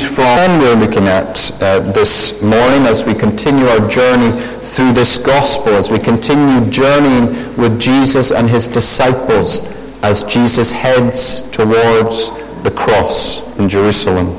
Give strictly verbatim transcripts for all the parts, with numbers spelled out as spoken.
read from, and we're looking at uh, this morning as we continue our journey through this gospel, as we continue journeying with Jesus and his disciples as Jesus heads towards the cross in Jerusalem.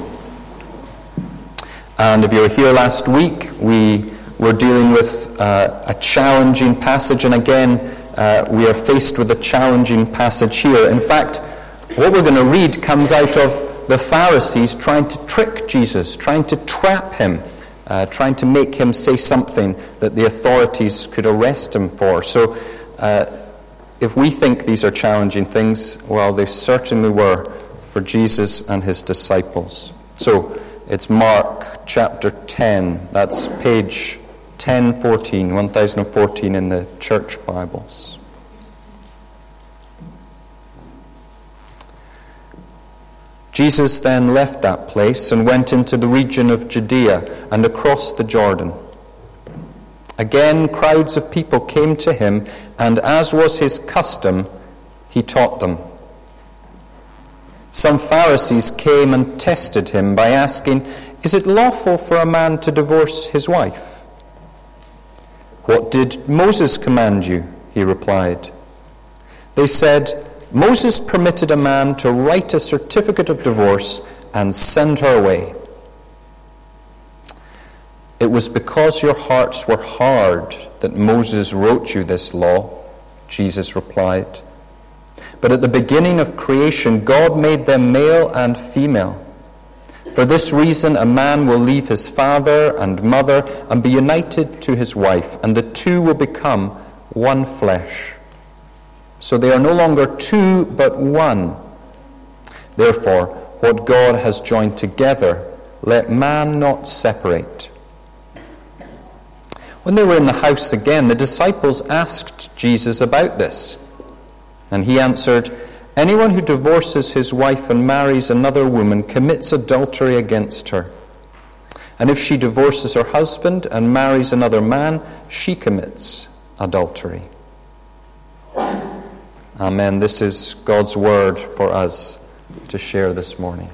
And if you were here last week, we were dealing with uh, a challenging passage, and again, uh, we are faced with a challenging passage here. In fact, what we're going to read comes out of the Pharisees trying to trick Jesus, trying to trap him, uh, trying to make him say something that the authorities could arrest him for. So uh, if we think these are challenging things, well, they certainly were for Jesus and his disciples. So it's Mark chapter ten. That's page ten fourteen, one thousand fourteen in the church Bibles. Jesus then left that place and went into the region of Judea and across the Jordan. Again, crowds of people came to him, and as was his custom, he taught them. Some Pharisees came and tested him by asking, "Is it lawful for a man to divorce his wife?" "What did Moses command you?" he replied. They said, "Moses permitted a man to write a certificate of divorce and send her away." "It was because your hearts were hard that Moses wrote you this law," Jesus replied. "But at the beginning of creation, God made them male and female. For this reason, a man will leave his father and mother and be united to his wife, and the two will become one flesh. So they are no longer two, but one. Therefore, what God has joined together, let man not separate." When they were in the house again, the disciples asked Jesus about this. And he answered, "Anyone who divorces his wife and marries another woman commits adultery against her. And if she divorces her husband and marries another man, she commits adultery." Amen. This is God's word for us to share this morning.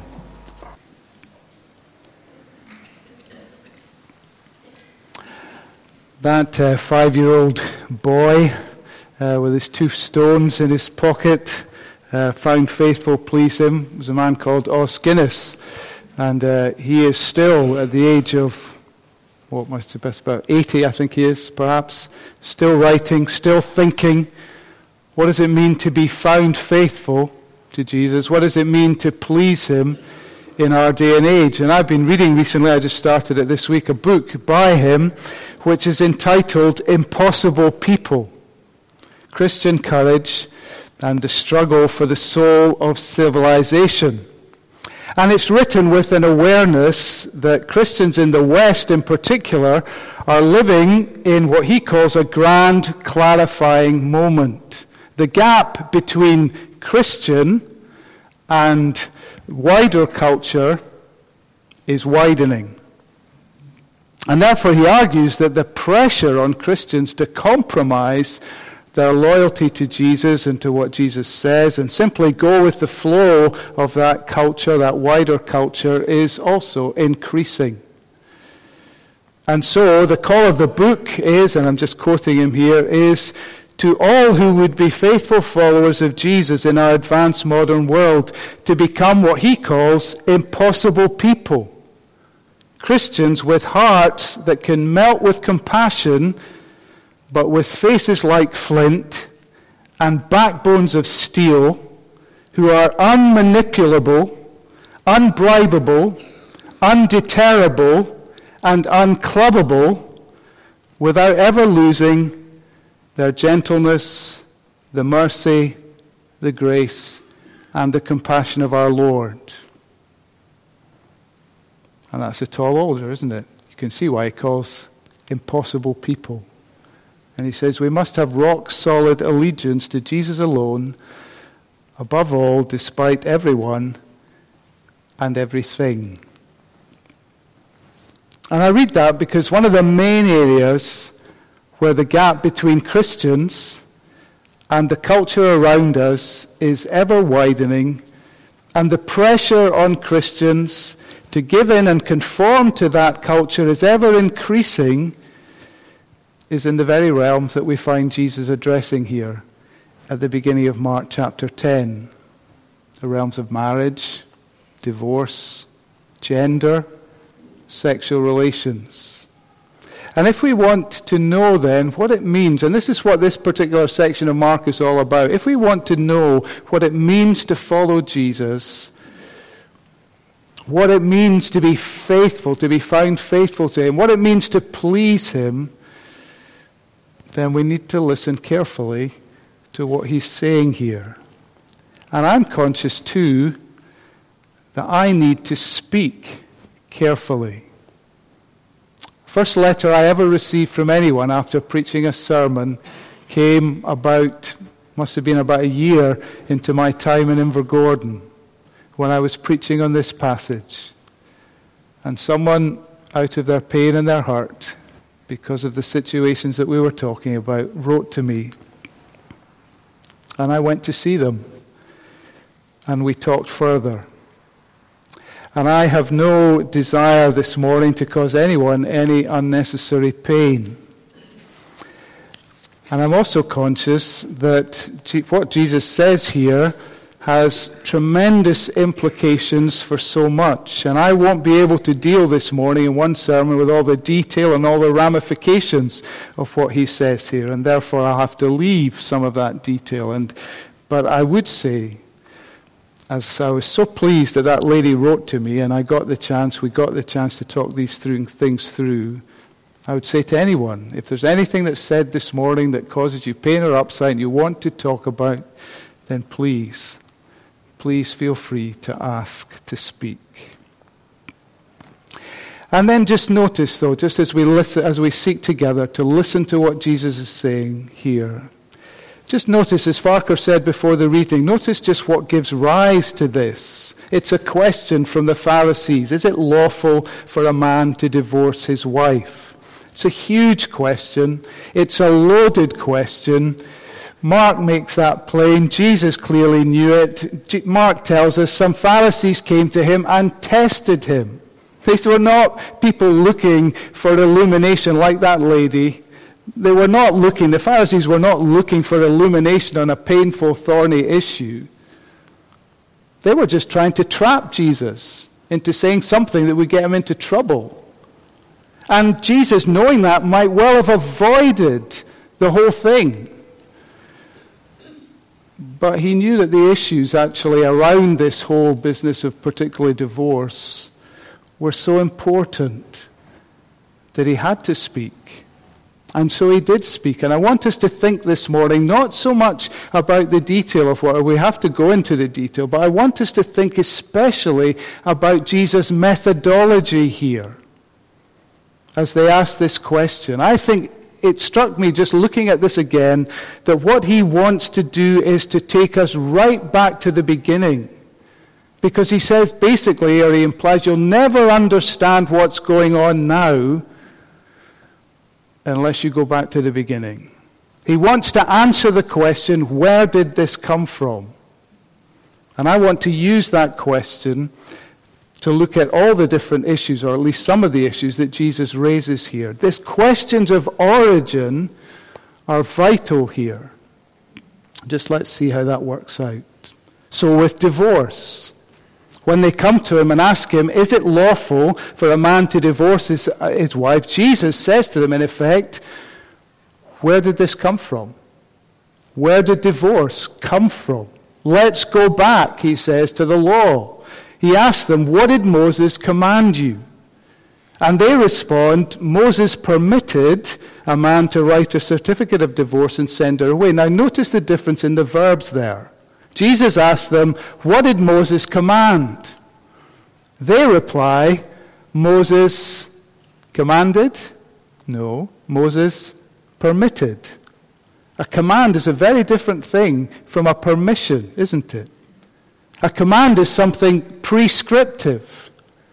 That uh, five-year-old boy uh, with his two stones in his pocket, uh, found faithful, please him, was a man called Os Guinness. And uh, he is still at the age of, what must be best about eighty, I think he is, perhaps, still writing, still thinking. What does it mean to be found faithful to Jesus? What does it mean to please him in our day and age? And I've been reading recently, I just started it this week, a book by him which is entitled Impossible People: Christian Courage and the Struggle for the Soul of Civilization. And it's written with an awareness that Christians in the West in particular are living in what he calls a grand clarifying moment. The gap between Christian and wider culture is widening. And therefore he argues that the pressure on Christians to compromise their loyalty to Jesus and to what Jesus says and simply go with the flow of that culture, that wider culture, is also increasing. And so the call of the book is, and I'm just quoting him here, is to all who would be faithful followers of Jesus in our advanced modern world to become what he calls impossible people. Christians with hearts that can melt with compassion, but with faces like flint and backbones of steel, who are unmanipulable, unbribable, undeterrable, and unclubbable, without ever losing their gentleness, the mercy, the grace, and the compassion of our Lord. And that's a tall order, isn't it? You can see why he calls impossible people. And he says we must have rock-solid allegiance to Jesus alone, above all, despite everyone and everything. And I read that because one of the main areas where the gap between Christians and the culture around us is ever widening, and the pressure on Christians to give in and conform to that culture is ever increasing is in the very realms that we find Jesus addressing here at the beginning of Mark chapter ten. The realms of marriage, divorce, gender, sexual relations. And if we want to know then what it means, and this is what this particular section of Mark is all about, if we want to know what it means to follow Jesus, what it means to be faithful, to be found faithful to him, what it means to please him, then we need to listen carefully to what he's saying here. And I'm conscious too that I need to speak carefully. First letter I ever received from anyone after preaching a sermon came about, must have been about a year into my time in Invergordon, when I was preaching on this passage. And someone, out of their pain and their hurt, because of the situations that we were talking about, wrote to me. And I went to see them. And we talked further. And I have no desire this morning to cause anyone any unnecessary pain. And I'm also conscious that what Jesus says here has tremendous implications for so much. And I won't be able to deal this morning in one sermon with all the detail and all the ramifications of what he says here. And therefore I'll have to leave some of that detail. And but I would say, as I was so pleased that that lady wrote to me and I got the chance, we got the chance to talk these through, things through, I would say to anyone, if there's anything that's said this morning that causes you pain or upset and you want to talk about, then please, please feel free to ask to speak. And then just notice, though, just as we listen, as we seek together to listen to what Jesus is saying here, just notice, as Farquhar said before the reading, notice just what gives rise to this. It's a question from the Pharisees. Is it lawful for a man to divorce his wife? It's a huge question. It's a loaded question. Mark makes that plain. Jesus clearly knew it. Mark tells us some Pharisees came to him and tested him. These were not people looking for illumination like that lady. They were not looking, the Pharisees were not looking for illumination on a painful, thorny issue. They were just trying to trap Jesus into saying something that would get him into trouble. And Jesus, knowing that, might well have avoided the whole thing. But he knew that the issues actually around this whole business of particularly divorce were so important that he had to speak. And so he did speak. And I want us to think this morning not so much about the detail of what we have to go into the detail, but I want us to think especially about Jesus' methodology here as they ask this question. I think it struck me just looking at this again that what he wants to do is to take us right back to the beginning. Because he says basically, or he implies, you'll never understand what's going on now unless you go back to the beginning. He wants to answer the question, where did this come from? And I want to use that question to look at all the different issues, or at least some of the issues that Jesus raises here. These questions of origin are vital here. Just let's see how that works out. So with divorce, when they come to him and ask him, is it lawful for a man to divorce his, uh, his wife? Jesus says to them, in effect, where did this come from? Where did divorce come from? Let's go back, he says, to the law. He asks them, what did Moses command you? And they respond, Moses permitted a man to write a certificate of divorce and send her away. Now notice the difference in the verbs there. Jesus asked them, what did Moses command? They reply, Moses commanded? No, Moses permitted. A command is a very different thing from a permission, isn't it? A command is something prescriptive.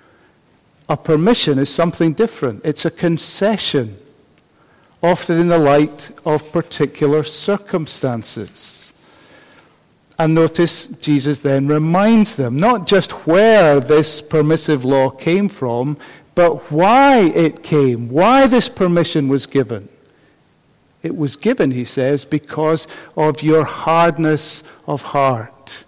A permission is something different. It's a concession, often in the light of particular circumstances. And notice Jesus then reminds them not just where this permissive law came from, but why it came, why this permission was given. It was given, he says, because of your hardness of heart.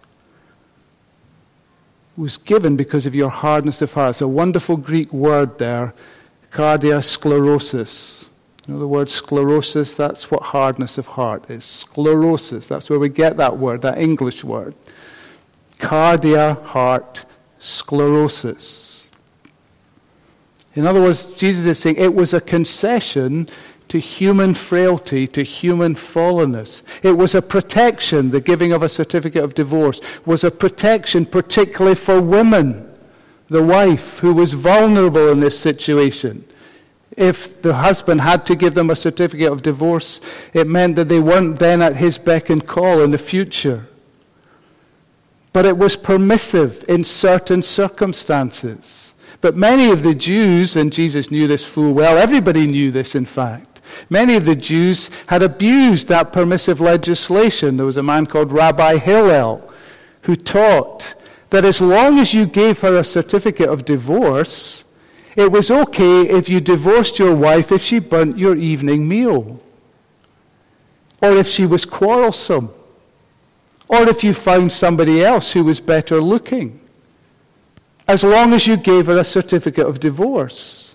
It was given because of your hardness of heart. It's a wonderful Greek word there, cardia sclerosis. You know the word sclerosis? That's what hardness of heart is. Sclerosis, that's where we get that word, that English word. Cardia, heart, sclerosis. In other words, Jesus is saying it was a concession to human frailty, to human fallenness. It was a protection. The giving of a certificate of divorce was a protection particularly for women, the wife who was vulnerable in this situation. If the husband had to give them a certificate of divorce, it meant that they weren't then at his beck and call in the future. But it was permissive in certain circumstances. But many of the Jews, and Jesus knew this full well, everybody knew this in fact, many of the Jews had abused that permissive legislation. There was a man called Rabbi Hillel who taught that as long as you gave her a certificate of divorce, it was okay if you divorced your wife if she burnt your evening meal, or if she was quarrelsome, or if you found somebody else who was better looking, as long as you gave her a certificate of divorce.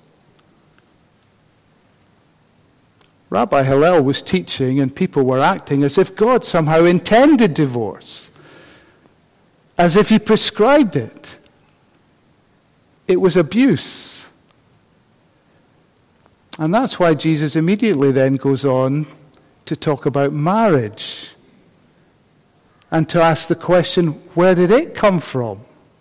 Rabbi Hillel was teaching, and people were acting as if God somehow intended divorce, as if he prescribed it. It was abuse. And that's why Jesus immediately then goes on to talk about marriage and to ask the question, where did it come from?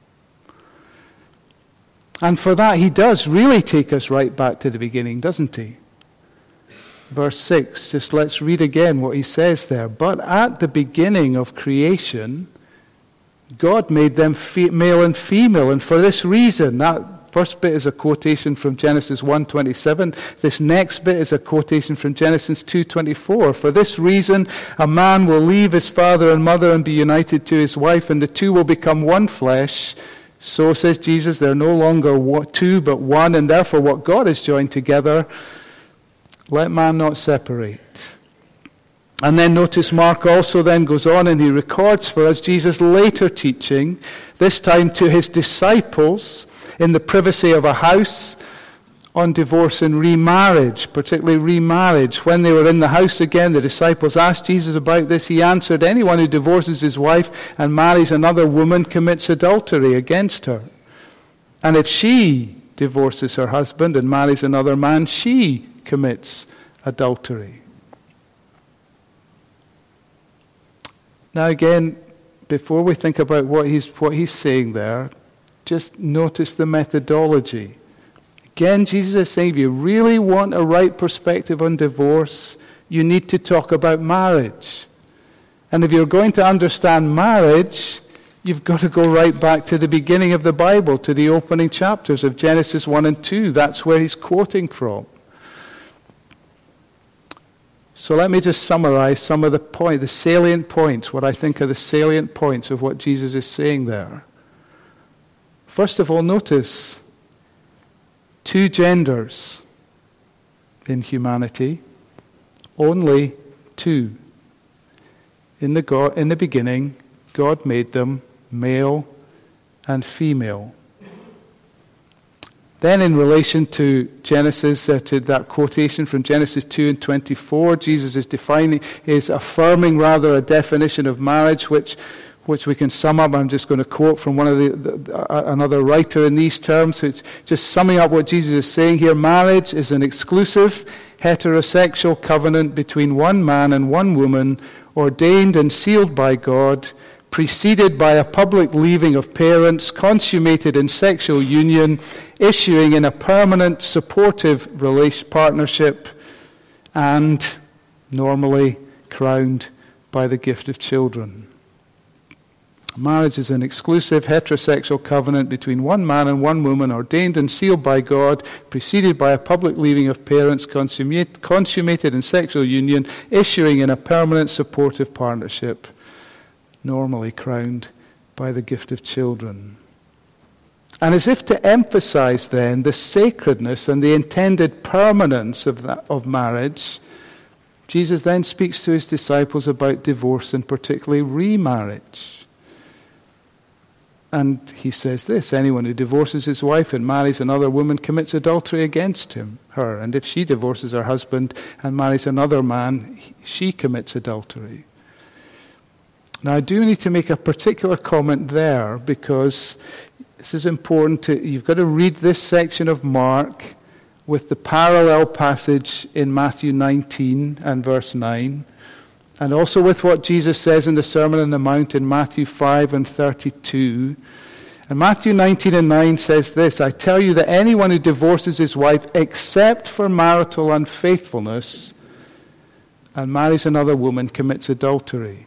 And for that, he does really take us right back to the beginning, doesn't he? Verse six, just let's read again what he says there. But at the beginning of creation, God made them fe- male and female, and for this reason, that first bit is a quotation from Genesis one twenty-seven. This next bit is a quotation from Genesis two twenty-four. For this reason, a man will leave his father and mother and be united to his wife, and the two will become one flesh. So, says Jesus, they're no longer two but one, and therefore what God has joined together, let man not separate. And then notice Mark also then goes on and he records for us Jesus' later teaching, this time to his disciples, in the privacy of a house, on divorce and remarriage, particularly remarriage. When they were in the house again, the disciples asked Jesus about this. He answered, anyone who divorces his wife and marries another woman commits adultery against her. And if she divorces her husband and marries another man, she commits adultery. Now again, before we think about what he's what he's saying there, just notice the methodology. Again, Jesus is saying, if you really want a right perspective on divorce, you need to talk about marriage. And if you're going to understand marriage, you've got to go right back to the beginning of the Bible, to the opening chapters of Genesis one and two. That's where he's quoting from. So let me just summarize some of the point, the salient points, what I think are the salient points of what Jesus is saying there. First of all, notice two genders in humanity, only two. In the, God, in the beginning, God made them male and female. Then in relation to Genesis, uh, to that quotation from Genesis two and twenty-four, Jesus is defining, is affirming rather a definition of marriage, which which we can sum up. I'm just going to quote from one of the, the uh, another writer in these terms. So it's just summing up what Jesus is saying here. Marriage is an exclusive heterosexual covenant between one man and one woman, ordained and sealed by God, preceded by a public leaving of parents, consummated in sexual union, issuing in a permanent supportive relation partnership, and normally crowned by the gift of children. Marriage is an exclusive heterosexual covenant between one man and one woman, ordained and sealed by God, preceded by a public leaving of parents, consummate, consummated in sexual union, issuing in a permanent supportive partnership. normally crowned by the gift of children. And as if to emphasize then the sacredness and the intended permanence of, that, of marriage, Jesus then speaks to his disciples about divorce and particularly remarriage. And he says this: anyone who divorces his wife and marries another woman commits adultery against him, her. And if she divorces her husband and marries another man, she commits adultery. Now I do need to make a particular comment there, because this is important. To, you've got to read this section of Mark with the parallel passage in Matthew nineteen and verse nine, and also with what Jesus says in the Sermon on the Mount in Matthew five and thirty-two. And Matthew nineteen and nine says this: I tell you that anyone who divorces his wife except for marital unfaithfulness and marries another woman commits adultery.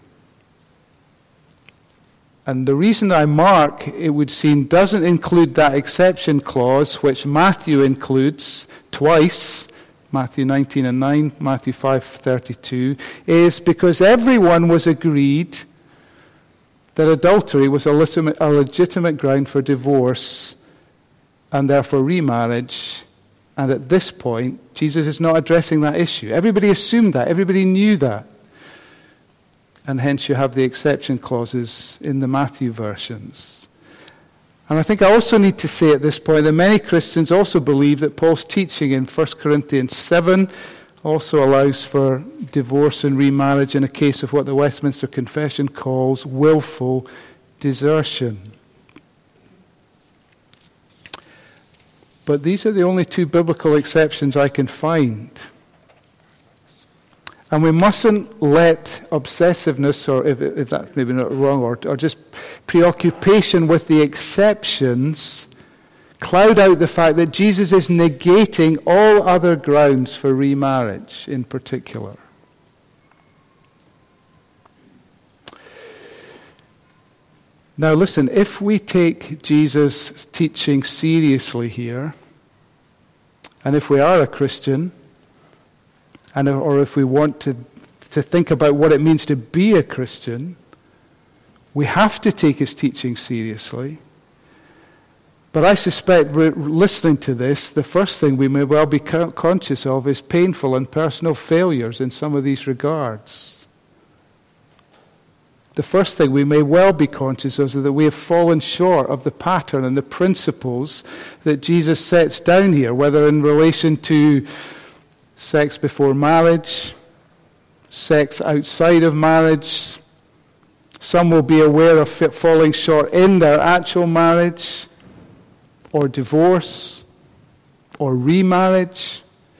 And the reason I mark, it would seem, doesn't include that exception clause, which Matthew includes twice, Matthew nineteen and nine, Matthew five thirty-two, is because everyone was agreed that adultery was a legitimate, a legitimate ground for divorce and therefore remarriage. And at this point, Jesus is not addressing that issue. Everybody assumed that. Everybody knew that. And hence you have the exception clauses in the Matthew versions. And I think I also need to say at this point that many Christians also believe that Paul's teaching in First Corinthians seven also allows for divorce and remarriage in a case of what the Westminster Confession calls willful desertion. But these are the only two biblical exceptions I can find. And we mustn't let obsessiveness, or if, if that's maybe not wrong, or, or just preoccupation with the exceptions cloud out the fact that Jesus is negating all other grounds for remarriage in particular. Now listen, if we take Jesus' teaching seriously here, and if we are a Christian, and or if we want to, to think about what it means to be a Christian, we have to take his teaching seriously. But I suspect, listening to this, the first thing we may well be conscious of is painful and personal failures in some of these regards. The first thing we may well be conscious of is that we have fallen short of the pattern and the principles that Jesus sets down here, whether in relation to sex before marriage, sex outside of marriage. Some will be aware of falling short in their actual marriage, or divorce, or remarriage.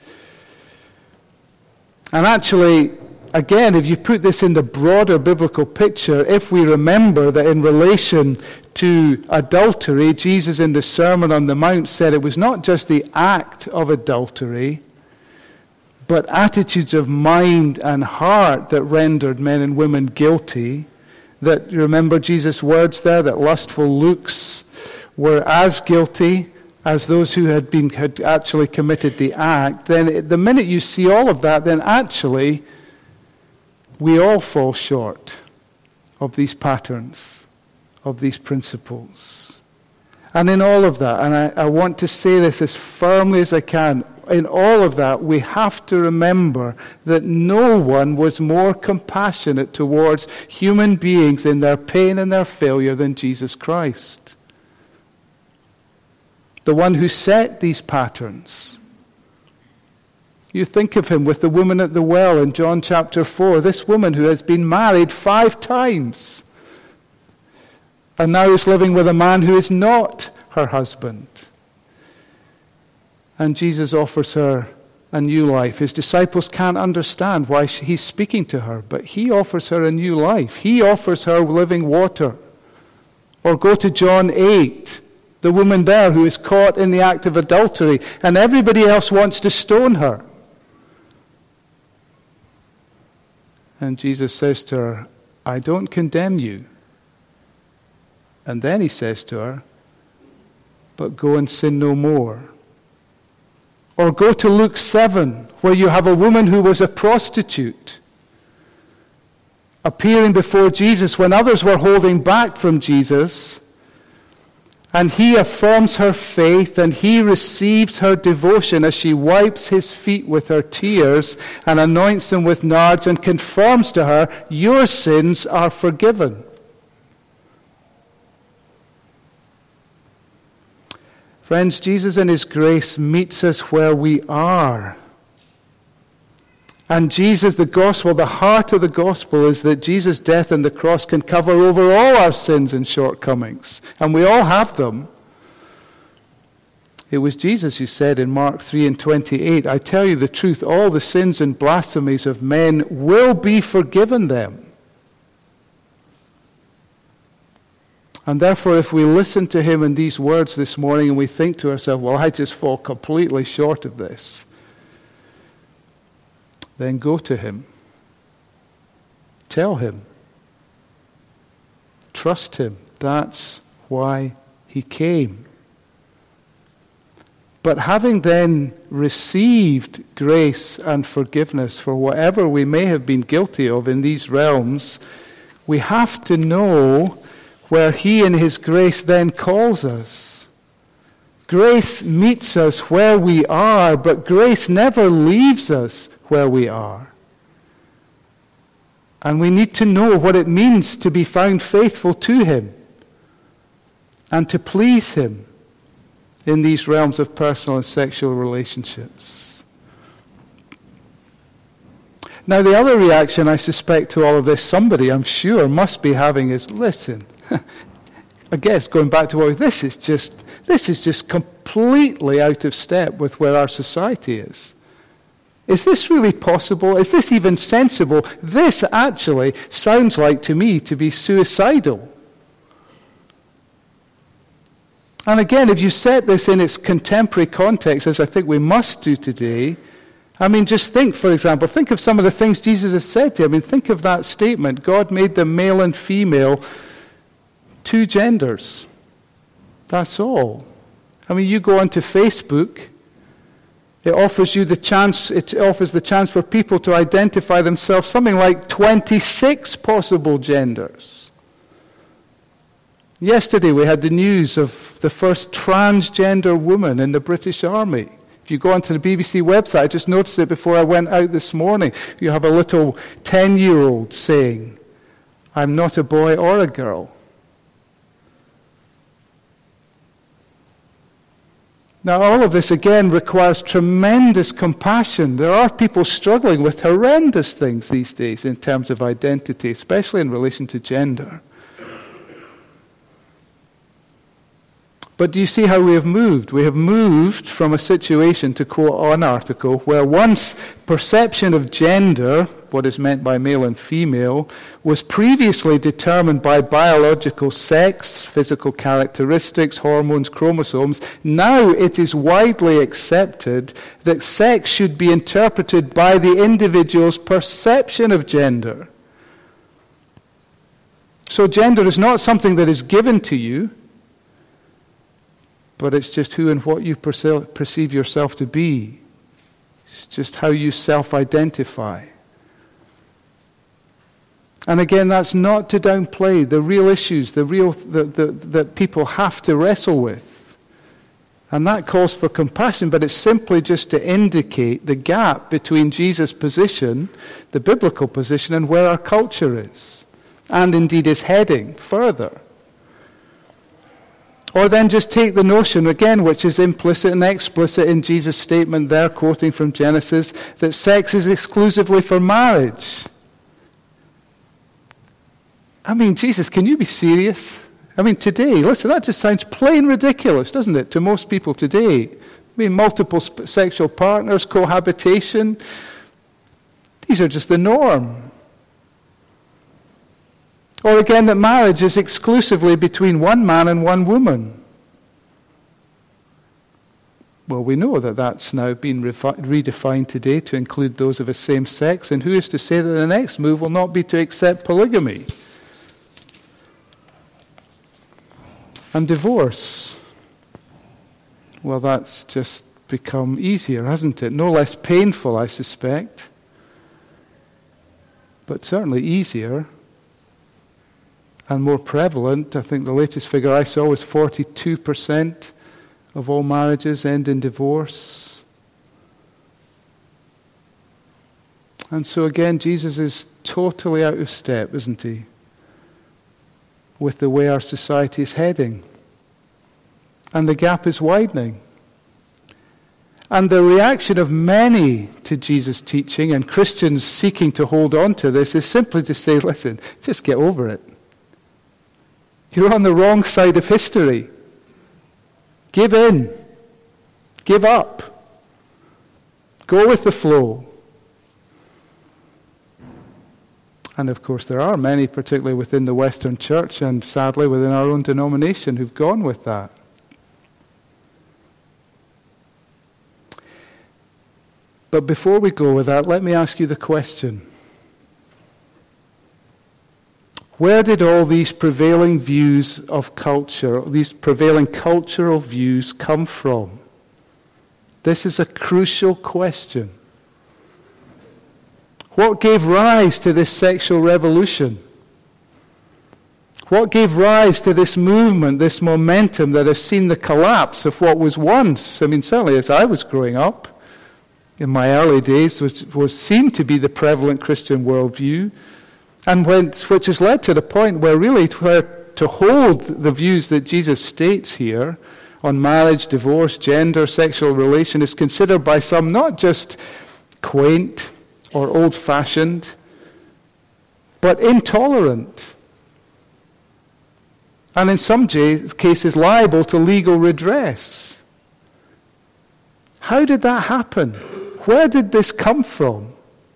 And actually, again, if you put this in the broader biblical picture, if we remember that in relation to adultery, Jesus in the Sermon on the Mount said it was not just the act of adultery, but attitudes of mind and heart that rendered men and women guilty. That, remember Jesus' words there, that lustful looks were as guilty as those who had been had actually committed the act. Then the minute you see all of that, then actually we all fall short of these patterns, of these principles. And in all of that, and I, I want to say this as firmly as I can, in all of that, we have to remember that no one was more compassionate towards human beings in their pain and their failure than Jesus Christ. The one who set these patterns. You think of him with the woman at the well in John chapter four, this woman who has been married five times and now is living with a man who is not her husband. And Jesus offers her a new life. His disciples can't understand why he's speaking to her, but he offers her a new life. He offers her living water. Or go to John eight, the woman there who is caught in the act of adultery, and everybody else wants to stone her. And Jesus says to her, I don't condemn you. And then he says to her, but go and sin no more. Or go to Luke seven, where you have a woman who was a prostitute, appearing before Jesus when others were holding back from Jesus. And he affirms her faith, and he receives her devotion as she wipes his feet with her tears and anoints them with nards and confirms to her, your sins are forgiven. Friends, Jesus in his grace meets us where we are. And Jesus, the gospel, the heart of the gospel is that Jesus' death on the cross can cover over all our sins and shortcomings. And we all have them. It was Jesus who said in Mark three and twenty-eight, I tell you the truth, all the sins and blasphemies of men will be forgiven them. And therefore, if we listen to him in these words this morning and we think to ourselves, well, I just fall completely short of this, then go to him. Tell him. Trust him. That's why he came. But having then received grace and forgiveness for whatever we may have been guilty of in these realms, we have to know where he in his grace then calls us. Grace meets us where we are, but grace never leaves us where we are. And we need to know what it means to be found faithful to him and to please him in these realms of personal and sexual relationships. Now, the other reaction I suspect to all of this, somebody I'm sure must be having is, listen, I guess going back to what this is just this is just completely out of step with where our society is. Is this really possible? Is this even sensible? This actually sounds like to me to be suicidal. And again, if you set this in its contemporary context, as I think we must do today, I mean, just think, for example, think of some of the things Jesus has said to you. I mean, think of that statement, God made them male and female, two genders. That's all. I mean, you go onto Facebook, it offers you the chance, it offers the chance for people to identify themselves something like twenty-six possible genders. Yesterday we had the news of the first transgender woman in the British Army. If you go onto the B B C website, I just noticed it before I went out this morning, you have a little ten-year-old saying, I'm not a boy or a girl. Now, all of this, again, requires tremendous compassion. There are people struggling with horrendous things these days in terms of identity, especially in relation to gender. But do you see how we have moved? We have moved from a situation, to quote an article, where once perception of gender, what is meant by male and female, was previously determined by biological sex, physical characteristics, hormones, chromosomes. Now it is widely accepted that sex should be interpreted by the individual's perception of gender. So gender is not something that is given to you, but it's just who and what you perceive yourself to be. It's just how you self-identify. And again, that's not to downplay the real issues, the real that the, the, people have to wrestle with. And that calls for compassion, but it's simply just to indicate the gap between Jesus' position, the biblical position, and where our culture is, and indeed is heading further. Or then just take the notion, again, which is implicit and explicit in Jesus' statement there, quoting from Genesis, that sex is exclusively for marriage. I mean, Jesus, can you be serious? I mean, today, listen, that just sounds plain ridiculous, doesn't it, to most people today? I mean, multiple sp- sexual partners, cohabitation, these are just the norm. Or again, that marriage is exclusively between one man and one woman. Well, we know that that's now been refi- redefined today to include those of the same sex, and who is to say that the next move will not be to accept polygamy? And divorce. Well, that's just become easier, hasn't it? No less painful, I suspect, but certainly easier. and more prevalent. I think the latest figure I saw was forty-two percent of all marriages end in divorce. And so again, Jesus is totally out of step, isn't he, with the way our society is heading. And the gap is widening. And the reaction of many to Jesus' teaching, and Christians seeking to hold on to this, is simply to say, listen, just get over it. You're on the wrong side of history. Give in. Give up. Go with the flow. And of course there are many, particularly within the Western Church and sadly within our own denomination, who've gone with that. But before we go with that, let me ask you the question. Where did all these prevailing views of culture, these prevailing cultural views come from? This is a crucial question. What gave rise to this sexual revolution? What gave rise to this movement, this momentum that has seen the collapse of what was once, I mean, certainly as I was growing up, in my early days, was, was seemed to be the prevalent Christian worldview, and went, which has led to the point where really where to hold the views that Jesus states here on marriage, divorce, gender, sexual relation is considered by some not just quaint or old-fashioned, but intolerant, and in some cases liable to legal redress. How did that happen? Where did this come from?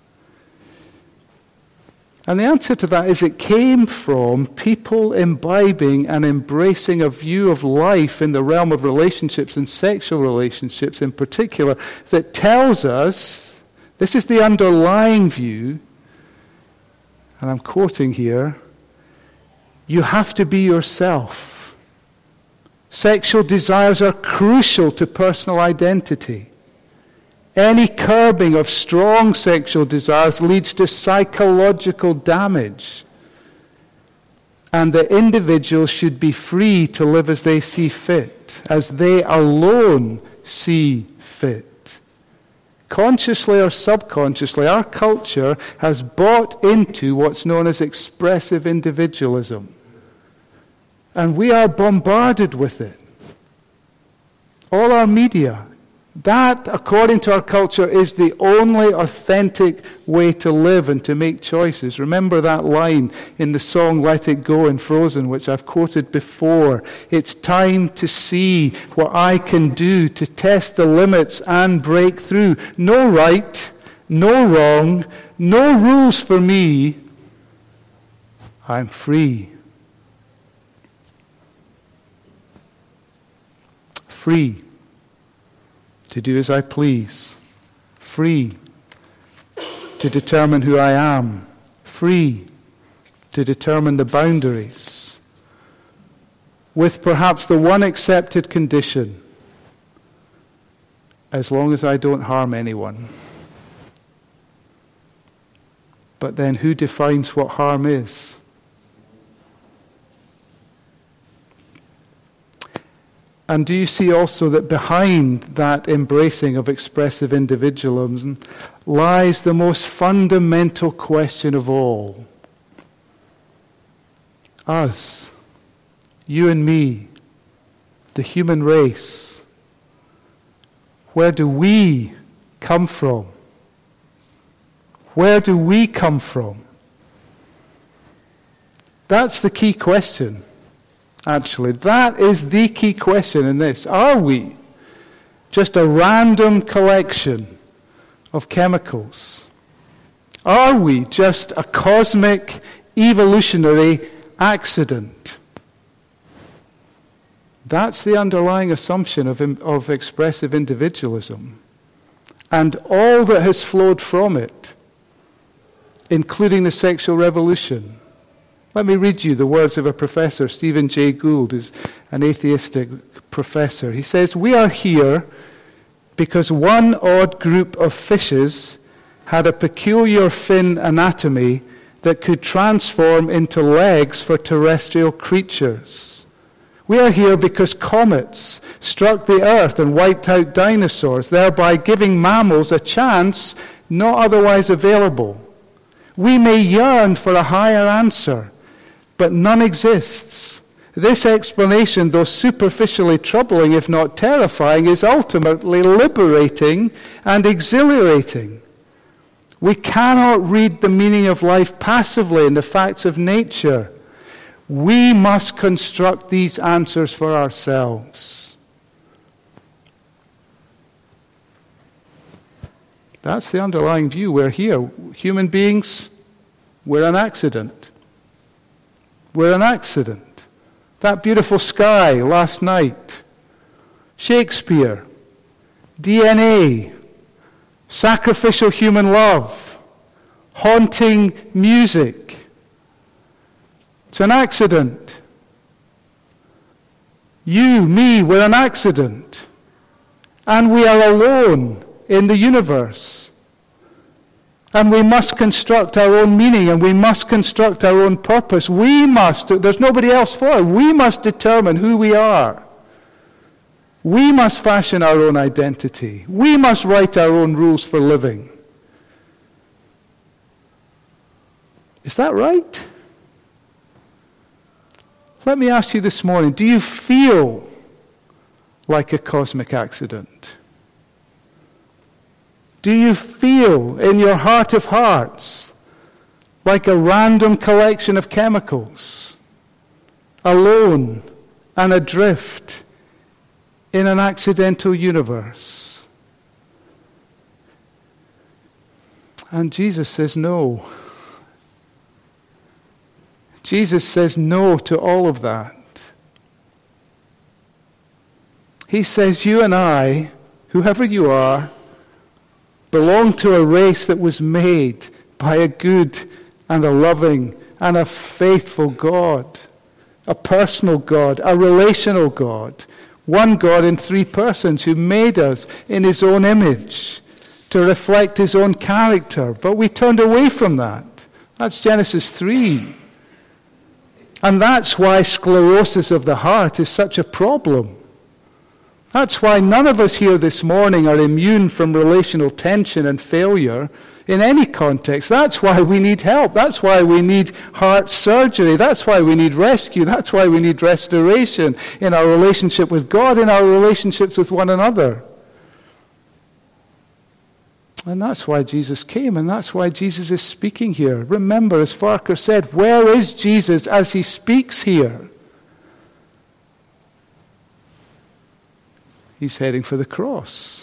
And the answer to that is it came from people imbibing and embracing a view of life in the realm of relationships and sexual relationships in particular that tells us, this is the underlying view, and I'm quoting here, you have to be yourself. Sexual desires are crucial to personal identity. Any curbing of strong sexual desires leads to psychological damage. And the individual should be free to live as they see fit, as they alone see fit. Consciously or subconsciously, our culture has bought into what's known as expressive individualism. And we are bombarded with it. All our media. That, according to our culture, is the only authentic way to live and to make choices. Remember that line in the song Let It Go in Frozen, which I've quoted before. It's time to see what I can do to test the limits and break through. No right, no wrong, no rules for me. I'm free. Free to do as I please, free to determine who I am, free to determine the boundaries, with perhaps the one accepted condition, as long as I don't harm anyone. But then who defines what harm is? And do you see also that behind that embracing of expressive individualism lies the most fundamental question of all? Us, you and me, the human race. Where do we come from? Where do we come from? That's the key question. Actually, that is the key question in this. Are we just a random collection of chemicals? Are we just a cosmic evolutionary accident? That's the underlying assumption of, of expressive individualism. And all that has flowed from it, including the sexual revolution. Let me read you the words of a professor, Stephen Jay Gould, who's an atheistic professor. He says, "We are here because one odd group of fishes had a peculiar fin anatomy that could transform into legs for terrestrial creatures. We are here because comets struck the earth and wiped out dinosaurs, thereby giving mammals a chance not otherwise available. We may yearn for a higher answer, but none exists. This explanation, though superficially troubling, if not terrifying, is ultimately liberating and exhilarating. We cannot read the meaning of life passively in the facts of nature. We must construct these answers for ourselves. That's the underlying view. We're here. Human beings, we're an accident. We're an accident. That beautiful sky last night, Shakespeare, D N A, sacrificial human love, haunting music. It's an accident. You, me, we're an accident. And we are alone in the universe. And we must construct our own meaning, and we must construct our own purpose. We must, there's nobody else for it. We must determine who we are. We must fashion our own identity. We must write our own rules for living. Is that right? Let me ask you this morning, do you feel like a cosmic accident? Do you feel in your heart of hearts like a random collection of chemicals, alone and adrift in an accidental universe? And Jesus says no. Jesus says no to all of that. He says you and I, whoever you are, belong to a race that was made by a good and a loving and a faithful God, a personal God, a relational God, one God in three persons who made us in his own image to reflect his own character. But we turned away from that. That's Genesis three. And that's why sclerosis of the heart is such a problem. That's why none of us here this morning are immune from relational tension and failure in any context. That's why we need help. That's why we need heart surgery. That's why we need rescue. That's why we need restoration in our relationship with God, in our relationships with one another. And that's why Jesus came, and that's why Jesus is speaking here. Remember, as Farquhar said, where is Jesus as he speaks here? He's heading for the cross.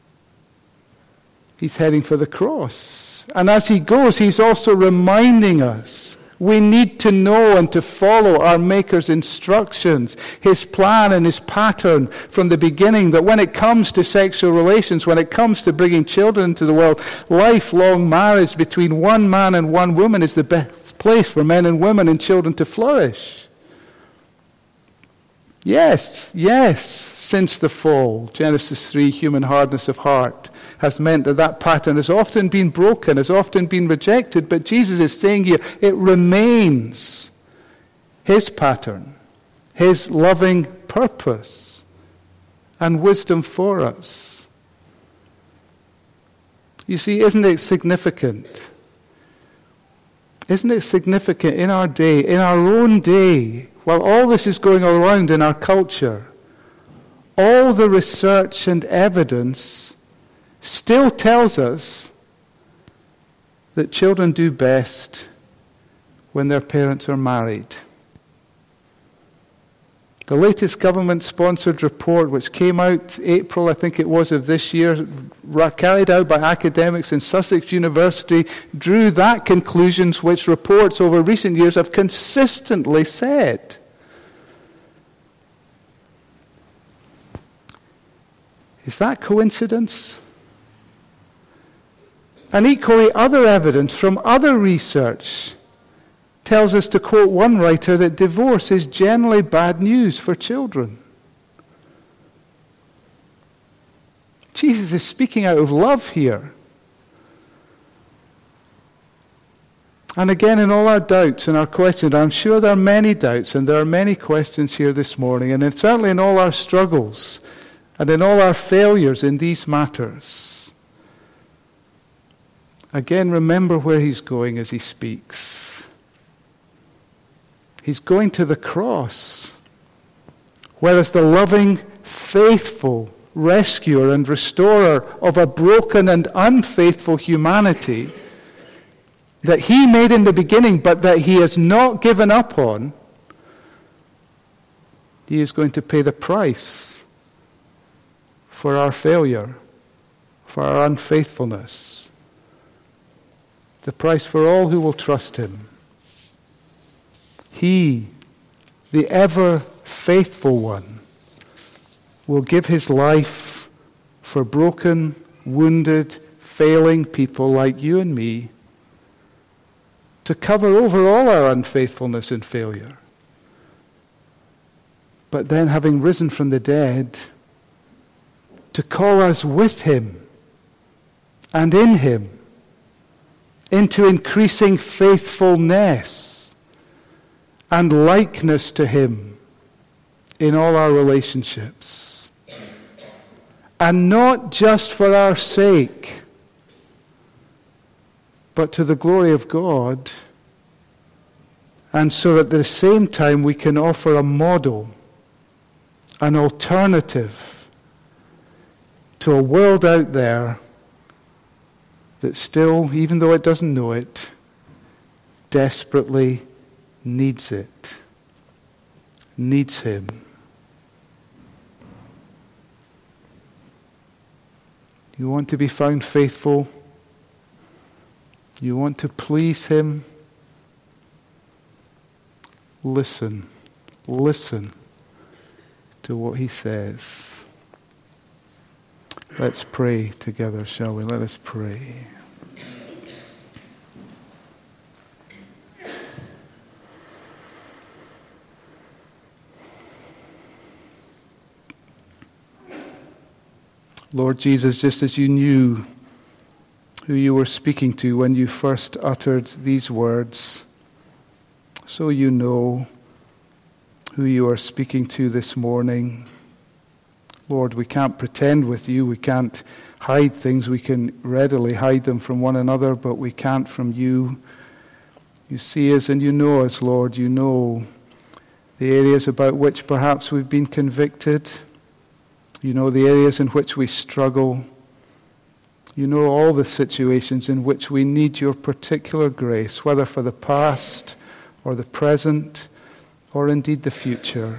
He's heading for the cross. And as he goes, he's also reminding us we need to know and to follow our Maker's instructions, his plan and his pattern from the beginning, that when it comes to sexual relations, when it comes to bringing children into the world, lifelong marriage between one man and one woman is the best place for men and women and children to flourish. Yes, yes, since the fall, Genesis three, human hardness of heart has meant that that pattern has often been broken, has often been rejected, but Jesus is saying here, it remains his pattern, his loving purpose and wisdom for us. You see, isn't it significant? Isn't it significant in our day, in our own day, while all this is going around in our culture, all the research and evidence still tells us that children do best when their parents are married. The latest government-sponsored report, which came out April, I think it was, of this year, carried out by academics in Sussex University, drew that conclusions which reports over recent years have consistently said. Is that coincidence? And equally, other evidence from other research tells us, to quote one writer, that divorce is generally bad news for children. Jesus is speaking out of love here. And again, in all our doubts and our questions, I'm sure there are many doubts and there are many questions here this morning, and in, certainly in all our struggles and in all our failures in these matters. Again, remember where he's going as he speaks. He's going to the cross, where as the loving, faithful rescuer and restorer of a broken and unfaithful humanity that he made in the beginning, but that he has not given up on, he is going to pay the price for our failure, for our unfaithfulness, the price for all who will trust him. He, the ever faithful one, will give his life for broken, wounded, failing people like you and me, to cover over all our unfaithfulness and failure. But then, having risen from the dead, to call us with him and in him into increasing faithfulness and likeness to him in all our relationships. And not just for our sake, but to the glory of God, and so at the same time we can offer a model, an alternative to a world out there that still, even though it doesn't know it, desperately needs it, needs him. You want to be found faithful? You want to please him? Listen. Listen to what he says. Let's pray together, shall we? Let us pray. Lord Jesus, just as you knew who you were speaking to when you first uttered these words, so you know who you are speaking to this morning. Lord, we can't pretend with you. We can't hide things. We can readily hide them from one another, but we can't from you. You see us and you know us, Lord. You know the areas about which perhaps we've been convicted. You know the areas in which we struggle. You know all the situations in which we need your particular grace, whether for the past or the present or indeed the future.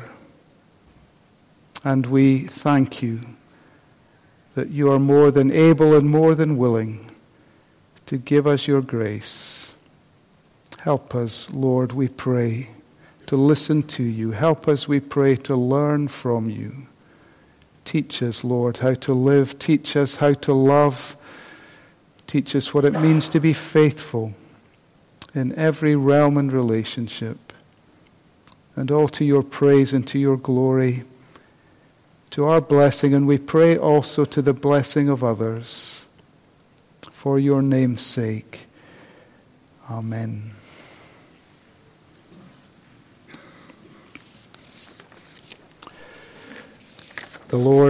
And we thank you that you are more than able and more than willing to give us your grace. Help us, Lord, we pray, to listen to you. Help us, we pray, to learn from you. Teach us, Lord, how to live. Teach us how to love. Teach us what it means to be faithful in every realm and relationship. And all to your praise and to your glory, to our blessing, and we pray also to the blessing of others. For your name's sake. Amen. The Lord